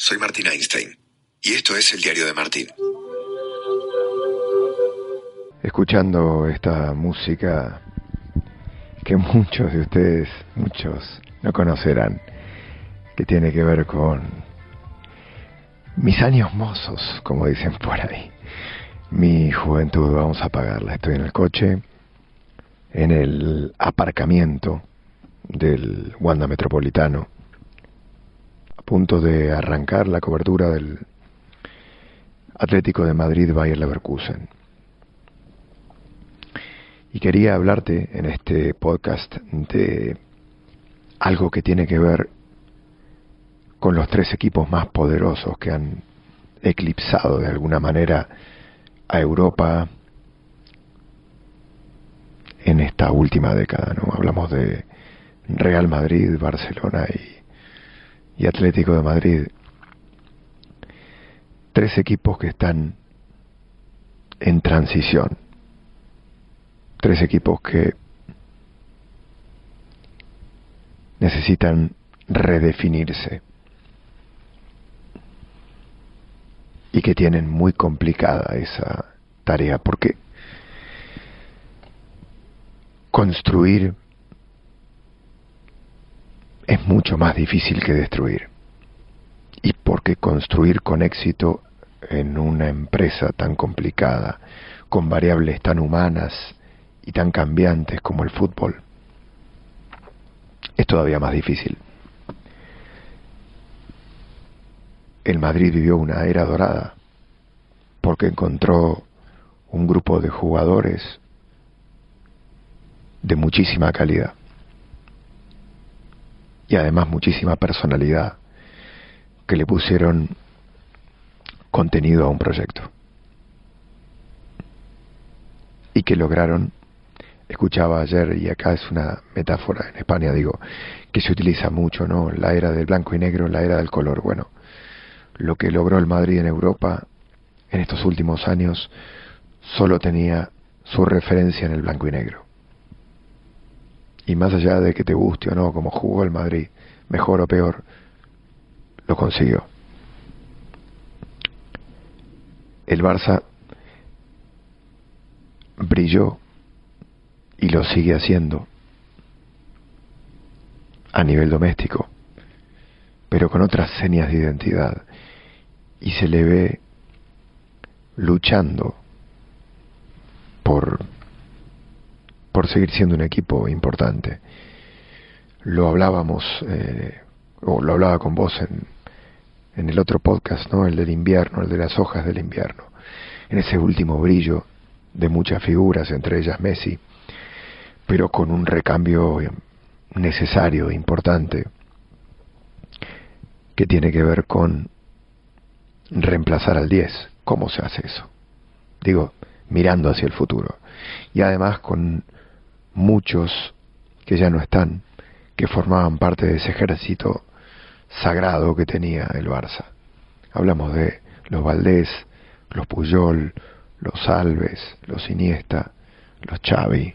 soy Martín Einstein y esto es el diario de Martín. Escuchando esta música que muchos de ustedes, no conocerán, que tiene que ver con mis años mozos, como dicen por ahí. Mi juventud, vamos a apagarla. Estoy en el coche, en el aparcamiento del Wanda Metropolitano, a punto de arrancar la cobertura del Atlético de Madrid Bayer Leverkusen. Y quería hablarte en este podcast de algo que tiene que ver con los tres equipos más poderosos que han eclipsado de alguna manera a Europa en esta última década, ¿no? Hablamos de Real Madrid, Barcelona y Atlético de Madrid. Tres equipos que están en transición. Tres equipos que necesitan redefinirse y que tienen muy complicada esa tarea, porque construir es mucho más difícil que destruir, y porque construir con éxito en una empresa tan complicada, con variables tan humanas y tan cambiantes como el fútbol, es todavía más difícil. El Madrid vivió una era dorada porque encontró un grupo de jugadores de muchísima calidad y además muchísima personalidad que le pusieron contenido a un proyecto y que lograron. Escuchaba ayer, y acá es una metáfora en España, digo, que se utiliza mucho, ¿no? La era del blanco y negro, la era del color. Bueno, lo que logró el Madrid en Europa en estos últimos años solo tenía su referencia en el blanco y negro. Y más allá de que te guste o no cómo jugó el Madrid, mejor o peor, lo consiguió. El Barça brilló y lo sigue haciendo a nivel doméstico, pero con otras señas de identidad, y se le ve luchando por seguir siendo un equipo importante. Lo hablábamos, o lo hablaba con vos en el otro podcast, ¿no? El del invierno, el de las hojas del invierno, en ese último brillo de muchas figuras, entre ellas Messi, pero con un recambio necesario, importante, que tiene que ver con reemplazar al 10. ¿Cómo se hace eso? Digo, mirando hacia el futuro. Y además con muchos que ya no están, que formaban parte de ese ejército sagrado que tenía el Barça. Hablamos de los Valdés, los Puyol, los Alves, los Iniesta, los Xavi.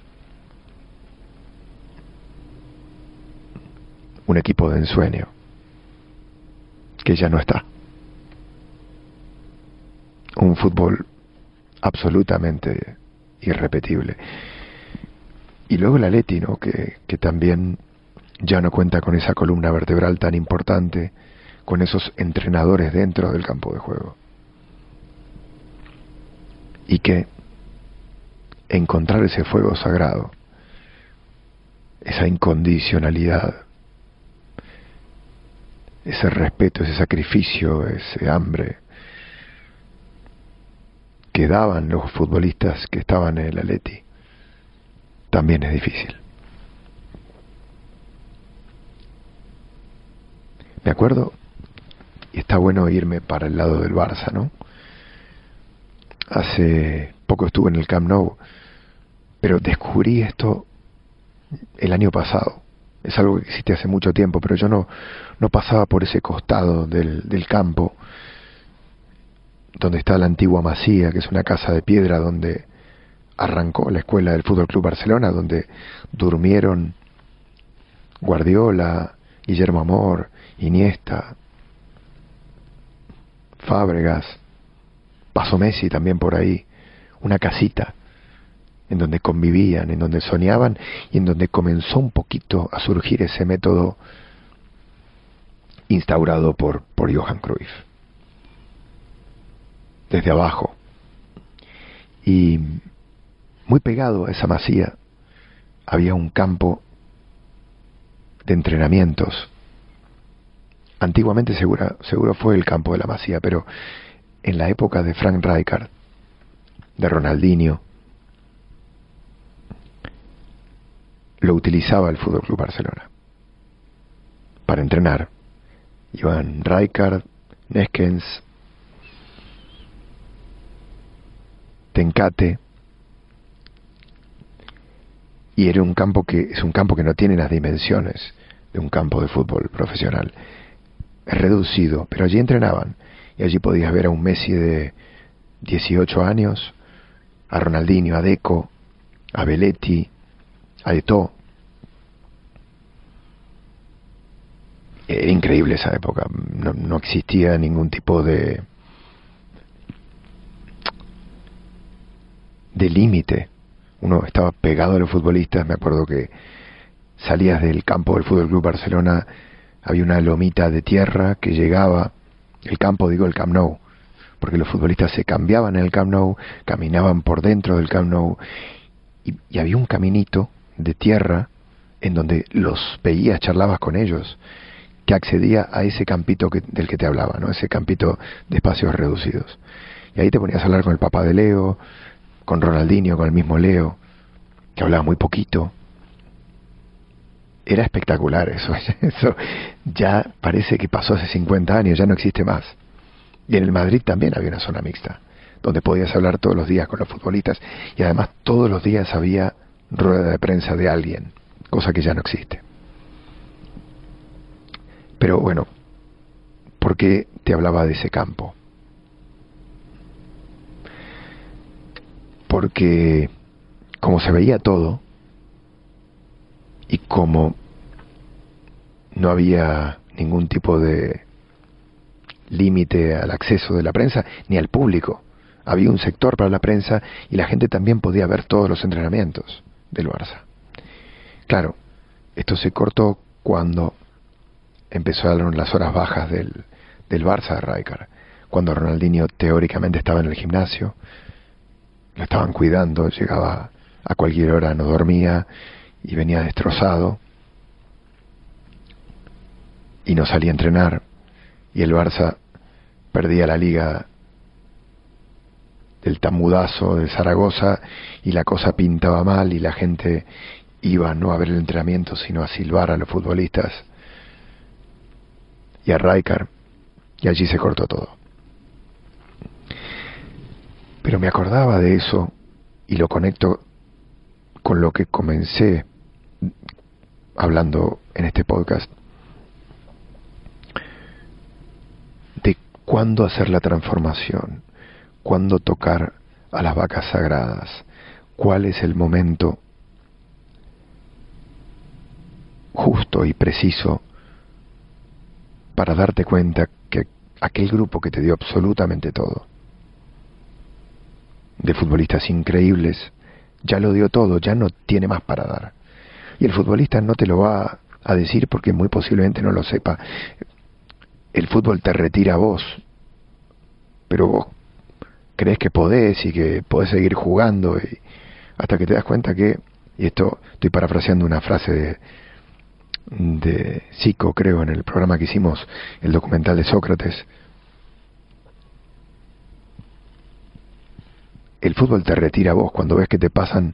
Un equipo de ensueño que ya no está. Un fútbol absolutamente irrepetible. Y luego el Atleti, ¿no? Que también ya no cuenta con esa columna vertebral tan importante, con esos entrenadores dentro del campo de juego. Y que encontrar ese fuego sagrado, esa incondicionalidad, ese respeto, ese sacrificio, ese hambre que daban los futbolistas que estaban en el Atleti, también es difícil. Me acuerdo, y está bueno irme para el lado del Barça, ¿no? Hace poco estuve en el Camp Nou, pero descubrí esto el año pasado. Es algo que existe hace mucho tiempo, pero yo no pasaba por ese costado del campo donde está la antigua Masía, que es una casa de piedra donde arrancó la escuela del Fútbol Club Barcelona, donde durmieron Guardiola, Guillermo Amor, Iniesta, Fábregas, pasó Messi también por ahí, una casita en donde convivían, en donde soñaban y en donde comenzó un poquito a surgir ese método instaurado por Johan Cruyff. Desde abajo. Y muy pegado a esa masía había un campo de entrenamientos. Antiguamente seguro fue el campo de la Masía, pero en la época de Frank Rijkaard, de Ronaldinho, lo utilizaba el Fútbol Club Barcelona para entrenar. Iban Rijkaard, Neskens, Tenkate, y era un campo que no tiene las dimensiones de un campo de fútbol profesional. Es reducido, pero allí entrenaban y allí podías ver a un Messi de 18 años, a Ronaldinho, a Deco, a Belletti, a Eto'o. Era increíble esa época. No existía ningún tipo de límite. Uno estaba pegado a los futbolistas. Me acuerdo que salías del campo del Fútbol Club Barcelona, había una lomita de tierra que llegaba, el campo, digo el Camp Nou, porque los futbolistas se cambiaban en el Camp Nou, caminaban por dentro del Camp Nou, y había un caminito de tierra en donde los veías, charlabas con ellos, que accedía a ese campito del que te hablaba, ¿no? Ese campito de espacios reducidos. Y ahí te ponías a hablar con el papá de Leo, con Ronaldinho, con el mismo Leo, que hablaba muy poquito. Era espectacular eso. Eso ya parece que pasó hace 50 años, ya no existe más. Y en el Madrid también había una zona mixta, donde podías hablar todos los días con los futbolistas, y además todos los días había rueda de prensa de alguien, cosa que ya no existe. Pero bueno, ¿por qué te hablaba de ese campo? Porque como se veía todo, y como no había ningún tipo de límite al acceso de la prensa ni al público, había un sector para la prensa y la gente también podía ver todos los entrenamientos del Barça. Claro, esto se cortó cuando empezaron las horas bajas del Barça de Rijkaard, cuando Ronaldinho teóricamente estaba en el gimnasio, lo estaban cuidando, llegaba a cualquier hora, no dormía y venía destrozado y no salía a entrenar, y el Barça perdía la liga del Tamudazo de Zaragoza y la cosa pintaba mal y la gente iba no a ver el entrenamiento sino a silbar a los futbolistas y a Rijkaard, y allí se cortó todo. Pero me acordaba de eso y lo conecto con lo que comencé hablando en este podcast, de cuándo hacer la transformación, cuándo tocar a las vacas sagradas, cuál es el momento justo y preciso para darte cuenta que aquel grupo que te dio absolutamente todo, de futbolistas increíbles, ya lo dio todo, ya no tiene más para dar. Y el futbolista no te lo va a decir porque muy posiblemente no lo sepa. El fútbol te retira a vos, pero vos crees que podés y que podés seguir jugando, y hasta que te das cuenta que, y esto estoy parafraseando una frase de Zico, creo, en el programa que hicimos, el documental de Sócrates, el fútbol te retira a vos cuando ves que te pasan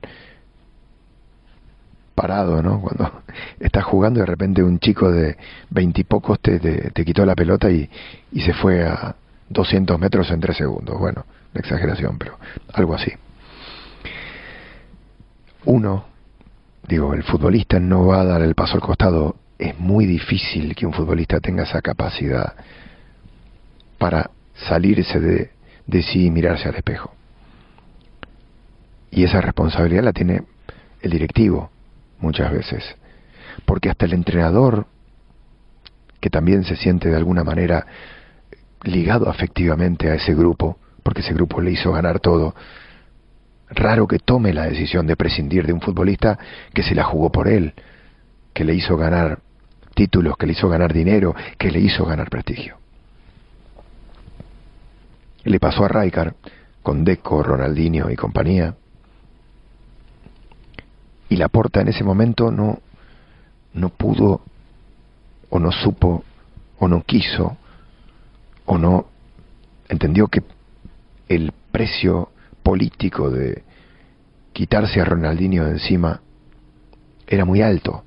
parado, ¿no? Cuando estás jugando y de repente un chico de 20 y pocos te quitó la pelota y se fue a 200 metros en 3 segundos. Bueno, una exageración, pero algo así. El futbolista no va a dar el paso al costado. Es muy difícil que un futbolista tenga esa capacidad para salirse de sí y mirarse al espejo. Y esa responsabilidad la tiene el directivo muchas veces, porque hasta el entrenador, que también se siente de alguna manera ligado afectivamente a ese grupo, porque ese grupo le hizo ganar todo, raro que tome la decisión de prescindir de un futbolista que se la jugó por él, que le hizo ganar títulos, que le hizo ganar dinero, que le hizo ganar prestigio. Le pasó a Rijkaard con Deco, Ronaldinho y compañía. Y Laporta en ese momento no pudo, o no supo, o no quiso, o no entendió que el precio político de quitarse a Ronaldinho de encima era muy alto.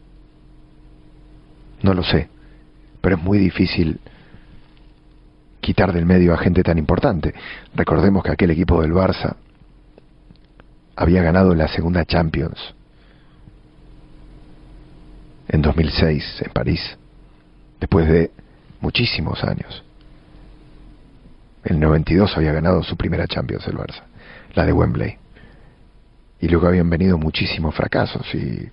No lo sé, pero es muy difícil quitar del medio a gente tan importante. Recordemos que aquel equipo del Barça había ganado la segunda Champions en 2006 en París, después de muchísimos años. En el 92 había ganado su primera Champions el Barça, la de Wembley. Y luego habían venido muchísimos fracasos y...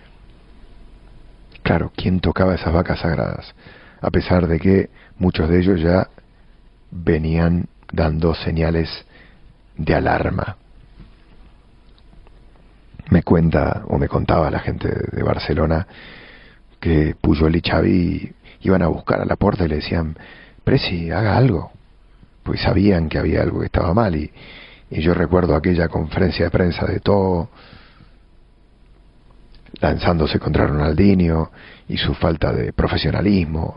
Claro, ¿quién tocaba esas vacas sagradas? A pesar de que muchos de ellos ya venían dando señales de alarma. Me cuenta, o me contaba la gente de Barcelona, que Puyol y Xavi iban a buscar a Laporta y le decían: Presi, haga algo, pues sabían que había algo que estaba mal. Y yo recuerdo aquella conferencia de prensa de todo, lanzándose contra Ronaldinho y su falta de profesionalismo.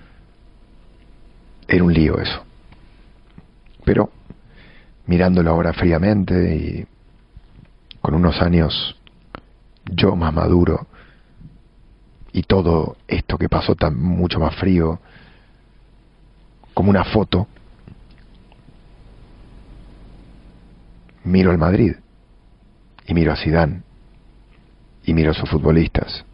Era un lío eso. Pero mirándolo ahora fríamente y con unos años yo más maduro y todo esto que pasó tan mucho más frío, como una foto, miro al Madrid y miro a Zidane y miro a sus futbolistas.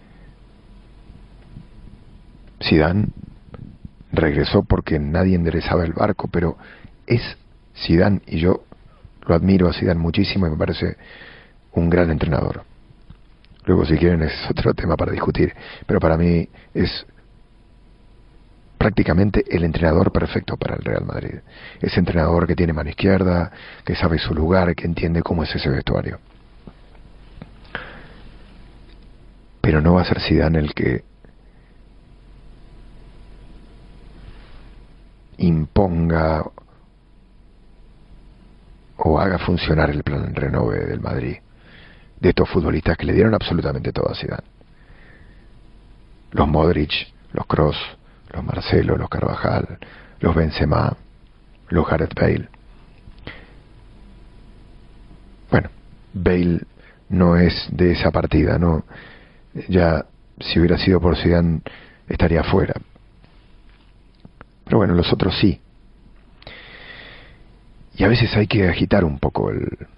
Zidane regresó porque nadie enderezaba el barco, pero es Zidane, y yo lo admiro a Zidane muchísimo y me parece un gran entrenador. Luego, si quieren, es otro tema para discutir, pero para mí es prácticamente el entrenador perfecto para el Real Madrid. Ese entrenador que tiene mano izquierda, que sabe su lugar, que entiende cómo es ese vestuario. Pero no va a ser Zidane el que imponga o haga funcionar el plan renove del Madrid, de estos futbolistas que le dieron absolutamente todo a Zidane. Los Modric, los Kroos, los Marcelo, los Carvajal, los Benzema, los Gareth Bale. Bueno, Bale no es de esa partida, no. Ya si hubiera sido por Zidane estaría fuera. Pero bueno, los otros sí. Y a veces hay que agitar un poco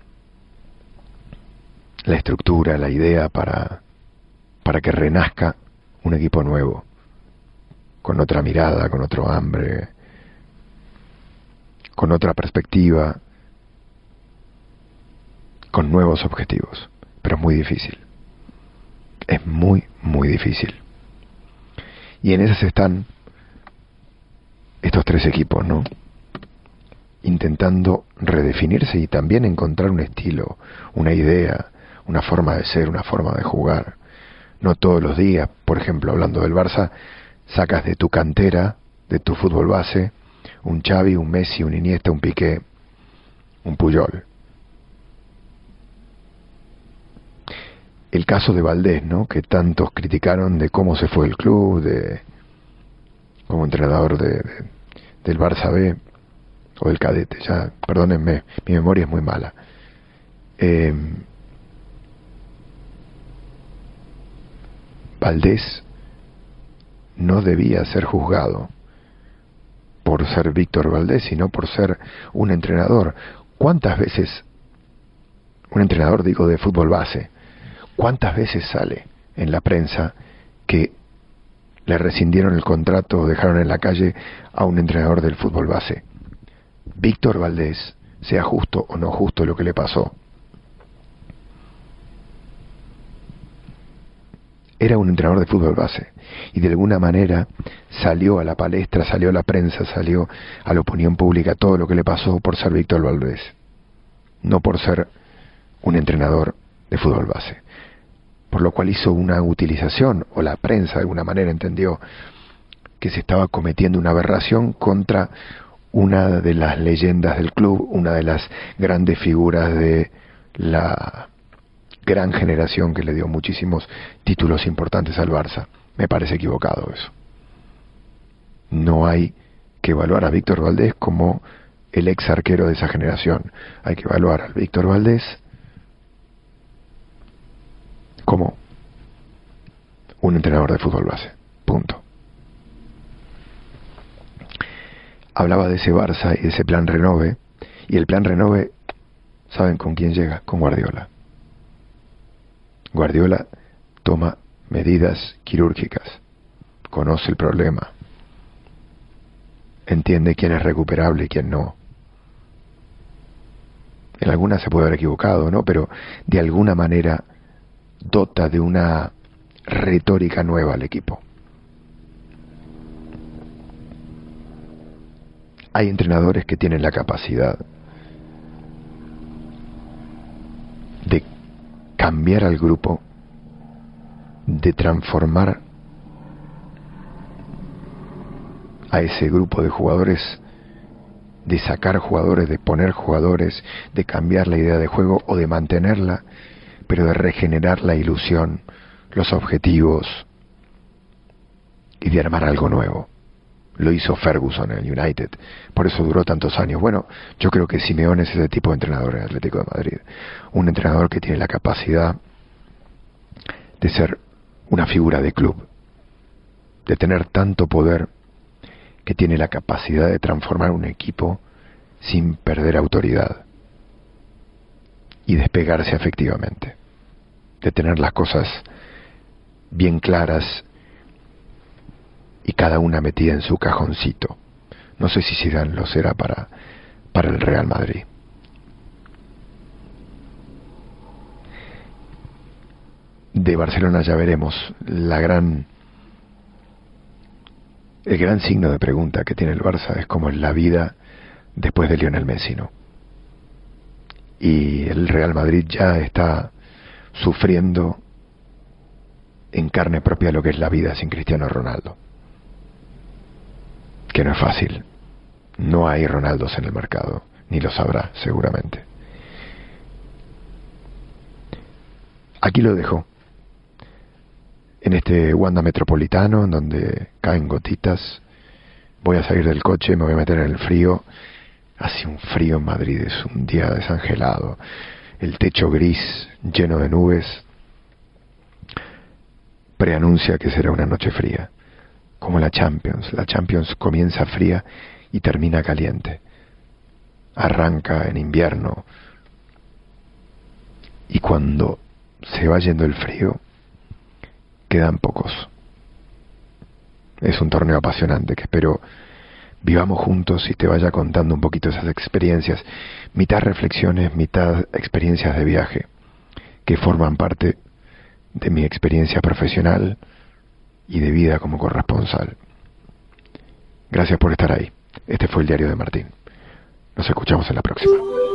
la estructura, la idea para que renazca un equipo nuevo, con otra mirada, con otro hambre, con otra perspectiva, con nuevos objetivos. Pero es muy difícil. Es muy, muy difícil. Y en esas están estos tres equipos, ¿no? Intentando redefinirse y también encontrar un estilo, una idea, una forma de ser, una forma de jugar. No todos los días, por ejemplo, hablando del Barça, sacas de tu cantera, de tu fútbol base, un Xavi, un Messi, un Iniesta, un Piqué, un Puyol. El caso de Valdés, ¿no? Que tantos criticaron de cómo se fue el club, de como entrenador del Barça B o del cadete. Ya, perdónenme, mi memoria es muy mala. Valdés no debía ser juzgado por ser Víctor Valdés, sino por ser un entrenador. ¿Cuántas veces, un entrenador digo de fútbol base, cuántas veces sale en la prensa que le rescindieron el contrato o dejaron en la calle a un entrenador del fútbol base? Víctor Valdés, sea justo o no justo lo que le pasó, era un entrenador de fútbol base y de alguna manera salió a la palestra, salió a la prensa, salió a la opinión pública todo lo que le pasó por ser Víctor Valdés, no por ser un entrenador de fútbol base, por lo cual hizo una utilización, o la prensa de alguna manera entendió que se estaba cometiendo una aberración contra una de las leyendas del club, una de las grandes figuras de la gran generación que le dio muchísimos títulos importantes al Barça. Me parece equivocado eso. No hay que evaluar a Víctor Valdés como el ex arquero de esa generación. Hay que evaluar al Víctor Valdés como un entrenador de fútbol base. Punto. Hablaba de ese Barça y de ese plan Renove, y el plan Renove, ¿saben con quién llega? Con Guardiola. Guardiola toma medidas quirúrgicas, conoce el problema, entiende quién es recuperable y quién no. En algunas se puede haber equivocado, ¿no? Pero de alguna manera dota de una retórica nueva al equipo. Hay entrenadores que tienen la capacidad de cambiar al grupo, de transformar a ese grupo de jugadores, de sacar jugadores, de poner jugadores, de cambiar la idea de juego o de mantenerla, pero de regenerar la ilusión, los objetivos y de armar algo nuevo. Lo hizo Ferguson en el United, por eso duró tantos años. Bueno, yo creo que Simeone es ese tipo de entrenador en el Atlético de Madrid, un entrenador que tiene la capacidad de ser una figura de club, de tener tanto poder que tiene la capacidad de transformar un equipo sin perder autoridad y despegarse efectivamente, de tener las cosas bien claras y cada una metida en su cajoncito. No sé si Zidane lo será para el Real Madrid. De Barcelona ya veremos el gran signo de pregunta que tiene el Barça es cómo es la vida después de Lionel Messi, ¿no? Y el Real Madrid ya está sufriendo en carne propia lo que es la vida sin Cristiano Ronaldo, que no es fácil. No hay Ronaldos en el mercado, ni los habrá seguramente. Aquí lo dejo, en este Wanda Metropolitano, en donde caen gotitas. Voy a salir del coche, me voy a meter en el frío. Hace un frío en Madrid, es un día desangelado. El techo gris, lleno de nubes, preanuncia que será una noche fría. Como la Champions. La Champions comienza fría y termina caliente. Arranca en invierno. Y cuando se va yendo el frío, quedan pocos. Es un torneo apasionante que espero vivamos juntos y te vaya contando un poquito esas experiencias, mitad reflexiones, mitad experiencias de viaje, que forman parte de mi experiencia profesional y de vida como corresponsal. Gracias por estar ahí. Este fue el Diario de Martín. Nos escuchamos en la próxima.